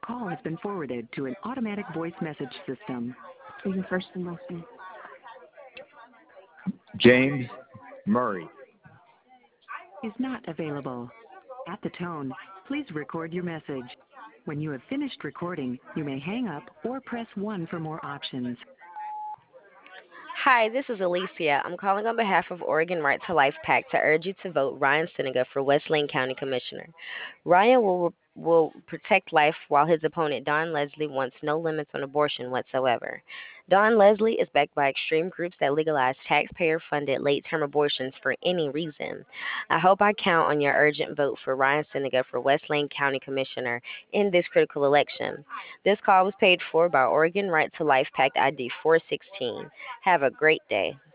call has been forwarded to an automatic voice message system. Say your first and last name. James Murray. Is not available. At the tone, please record your message. When you have finished recording, you may hang up or press 1 for more options. Hi, this is Alicia. I'm calling on behalf of Oregon Right to Life PAC to urge you to vote Ryan Seneca for West Lane County Commissioner. Ryan will protect life while his opponent Don Leslie wants no limits on abortion whatsoever. Don Leslie is backed by extreme groups that legalize taxpayer-funded late-term abortions for any reason. I hope I count on your urgent vote for Ryan Seneca for West Lane County Commissioner in this critical election. This call was paid for by Oregon Right to Life PAC ID 416. Have a great day.